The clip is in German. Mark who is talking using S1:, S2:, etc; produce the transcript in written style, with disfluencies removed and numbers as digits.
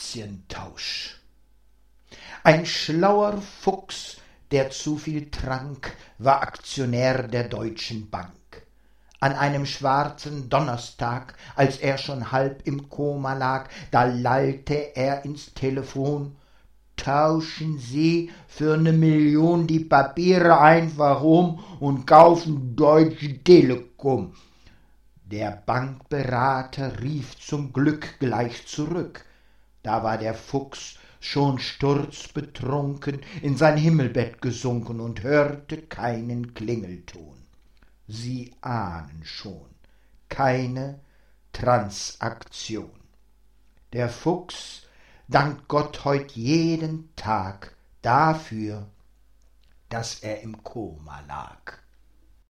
S1: Aktientausch. Ein schlauer Fuchs, der zu viel trank, war Aktionär der Deutschen Bank. An einem schwarzen Donnerstag, als er schon halb im Koma lag, da lallte er ins Telefon: »Tauschen Sie für 1 Million die Papiere einfach um und kaufen Deutsche Telekom.« Der Bankberater rief zum Glück gleich zurück. Da war der Fuchs schon sturzbetrunken in sein Himmelbett gesunken und hörte keinen Klingelton. Sie ahnen schon, keine Transaktion. Der Fuchs dankt Gott heut jeden Tag dafür, dass er im Koma lag.